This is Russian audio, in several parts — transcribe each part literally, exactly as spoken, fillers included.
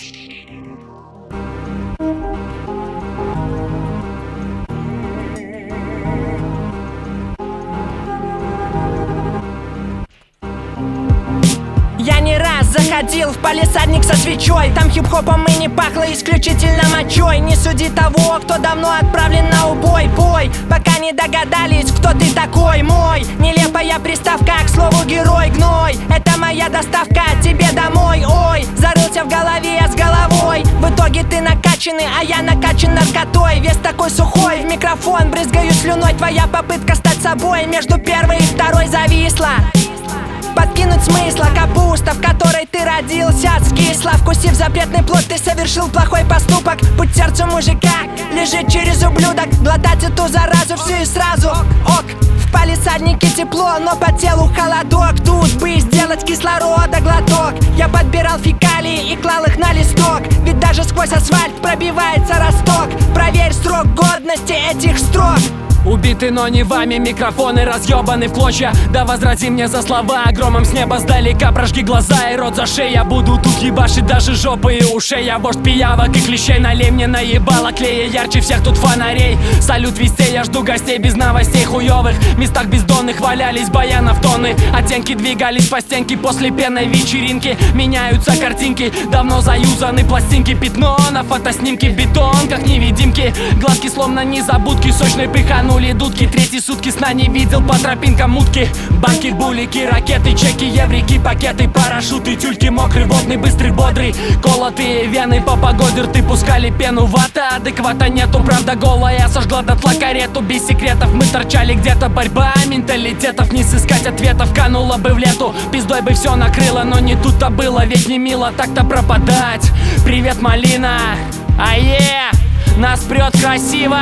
Я не раз заходил в палисадник со свечой. Там хип-хопом и не пахло исключительно мочой. Не суди того, кто давно отправлен на убой. Бой, пока не догадались, кто ты такой. Мой нелепая приставка к слову герой. Гной, это моя доставка тебе домой. Ой, зарылся в голове с головой. В итоге ты накачанный, а я накачан наркотой. Вес такой сухой, в микрофон брызгаю слюной. Твоя попытка стать собой между первой и второй зависла. Подкинуть смысла, капуста, в которой ты родился, скисла. Вкусив запретный плод, ты совершил плохой поступок. Путь сердцу мужика лежит через ублюдок. Глотать эту заразу всю и сразу. Ок, в палисаднике тепло, но по телу холодок. Тут бы сделать кислорода глоток. Я подбирал фекалии и клал их на листок. Ведь даже сквозь асфальт пробивается росток. Проверь срок годности этих строк. Убиты, но не вами, микрофоны разъебаны в клочья. Да возрази мне за слова, громом с неба сдалека. Прожги глаза и рот за шею. Я буду тут ебашить даже жопы и ушей. Я вождь пиявок и клещей. Налей мне наебало клея ярче всех тут фонарей. Салют везде, я жду гостей без новостей хуёвых. В местах бездонных валялись баянов тонны. Оттенки двигались по стенке после пенной вечеринки. Меняются картинки, давно заюзаны пластинки. Пятно на фотоснимке, бетон как невидимки. Глазки словно незабудки, сочной пыхану дудки, третьи сутки сна не видел по тропинкам утки. Банки, булики, ракеты, чеки, еврики, пакеты, парашюты, тюльки, мокрый, водный, быстрый, бодрый. Колотые вены по погоде рты пускали пену. Вата, адеквата нету, правда голая сожгла дотла карету. Без секретов мы торчали где-то, борьба менталитетов. Не сыскать ответов, канула бы в лету. Пиздой бы все накрыло, но не тут-то было. Ведь не мило так-то пропадать. Привет, малина, ае, нас прет красиво.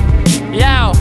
Яу.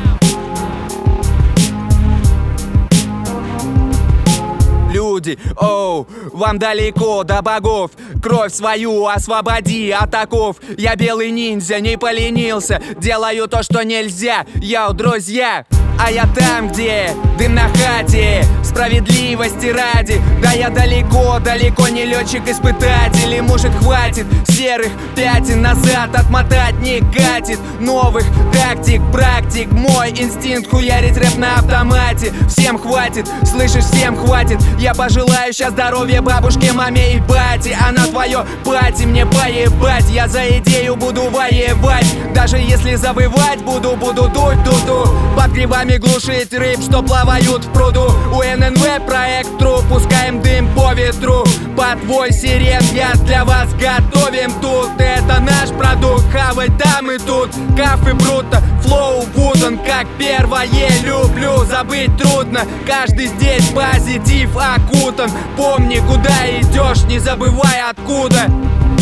Люди, оу, вам далеко до богов. Кровь свою освободи от оков. Я белый ниндзя, не поленился. Делаю то, что нельзя. Йоу, друзья, а я там, где дым на хате. Справедливости ради. Да я далеко, далеко не летчик-испытатель. И может хватит серых пятен назад. Отмотать не катит. Новых тактик, практик. Мой инстинкт хуярить рэп на автомате. Всем хватит, слышишь, всем хватит. Я пожелаю сейчас здоровья бабушке, маме и бате. А на твое пати мне поебать. Я за идею буду воевать. Даже если завывать буду, буду дуть дуду. Под грибами глушить рыб, что плавают в пруду. У эн эн вэ проект тру, пускаем дым по ветру. Под твой сирен я для вас готовим тут. Это наш продукт, хавать там и тут. Каф и бруто, флоу вудан, как первое люблю. Забыть трудно, каждый здесь позитив окутан. Помни, куда идешь, не забывай откуда.